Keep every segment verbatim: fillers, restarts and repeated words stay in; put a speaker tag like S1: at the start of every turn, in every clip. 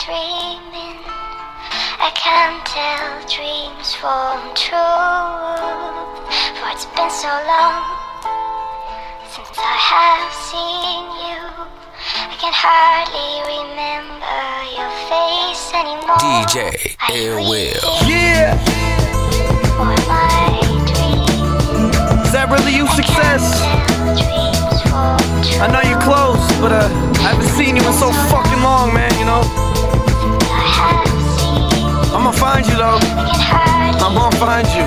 S1: dreaming? I can't tell dreams from truth, for it's been so long since I have seen you. I can hardly remember your face anymore.
S2: D J Airwell.
S3: Yeah.
S1: For my dreams,
S3: Is that really you, Success? I know you're close, but uh, I haven't seen you in so fucking long, man, you know? I'ma find you, though. I'm gonna find you.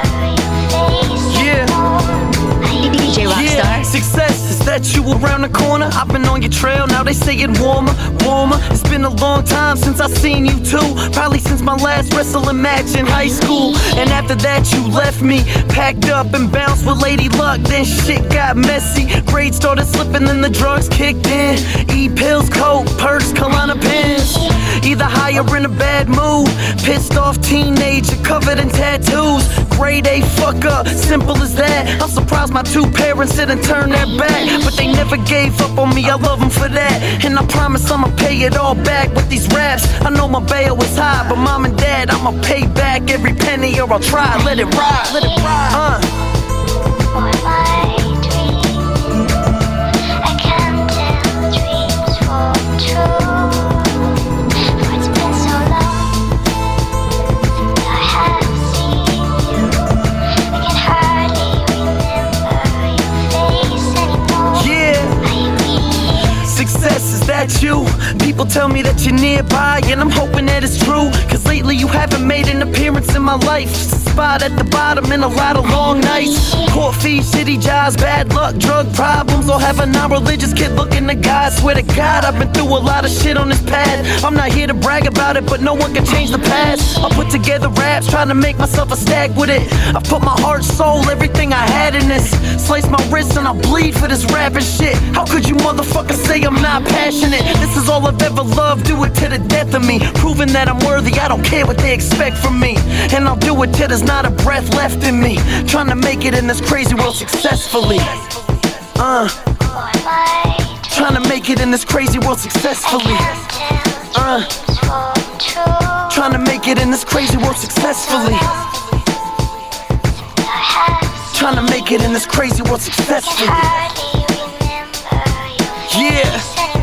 S3: Yeah.
S4: D J Rockstar.
S3: Yeah. Success, is that you around the corner? I've been on your trail, now they say it warmer, warmer. It's been a long time since I seen you too. Probably since my last wrestling match in high school. And after that you left me, packed up and bounced with Lady Luck. Then shit got messy, grades started slipping and the drugs kicked in. E-pills, coke, perks, Kalana pins. Either high or in a bad mood. Pissed off teenager covered in tattoos. Grade A fuck up, simple as that. I'm surprised my two parents didn't turn their back, but they never gave up on me, I love them for that. And I promise I'ma pay it all back with these raps. I know my bail was high, but mom and dad, I'ma pay back every penny or I'll try. Let it ride, let it ride. Uh.
S1: For my dreams, I can't tell dreams from truth, for it's been so long since I have seen you. I can hardly remember your face anymore.
S3: Yeah. Success, is that you? People tell me that you're nearby, and I'm hoping that it's true. Cause lately you haven't made an appearance in my life. Just a spot at the bottom and a lot of long nights. Court fees, shitty jobs, bad luck, drug problems, or have a non-religious kid looking to God. Swear to God, I've been through a lot of shit on this path. I'm not here to brag about it, but no one can change the past. I put together raps, trying to make myself a stack with it. I put my heart, soul, everything I had in this. Slice my wrist and I bleed for this rapping shit. How could you motherfuckers say I'm not passionate? This is all I've ever loved, do it to the death of me. Proving that I'm worthy, I don't care what they expect from me. And I'll do it till there's not a breath left in me. Trying to make it in this crazy world successfully. Uh, trying to make it in this crazy world successfully. Uh, trying to make it in this crazy world successfully. Trying to make it in this crazy world successfully. Yeah.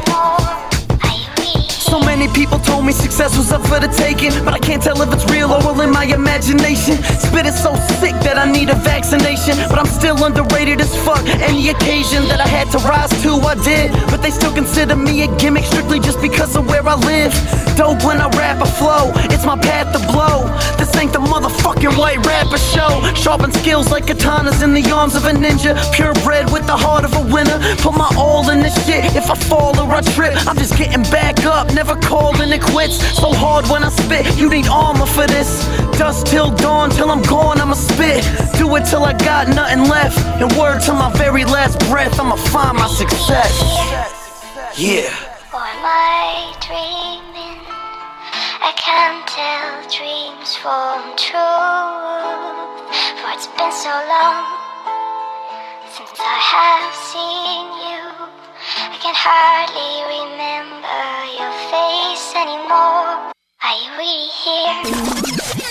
S3: So many people told me success was up for the taking, but I can't tell if it's real or all in my imagination. Spit is so sick that I need a vaccination, but I'm still underrated as fuck. Any occasion that I had to rise to, I did. But they still consider me a gimmick strictly just because of where I live. Dope when I rap or flow, it's my path to blow. This ain't the motherfucking white rapper show. Sharpen skills like katanas in the arms of a ninja. Purebred with the heart of a winner. Put my all in this shit. If I fall or I trip, I'm just getting back up, never calling it quits. So hard when I spit, you need armor for this. Dust till dawn, till I'm gone, I'ma spit. Do it till I got nothing left. And word to my very last breath, I'ma find my success. Yeah.
S1: For my dreaming, I can't tell dreams from truth, for it's been so long since I have seen you. I can hardly remember your face anymore. Are you really here?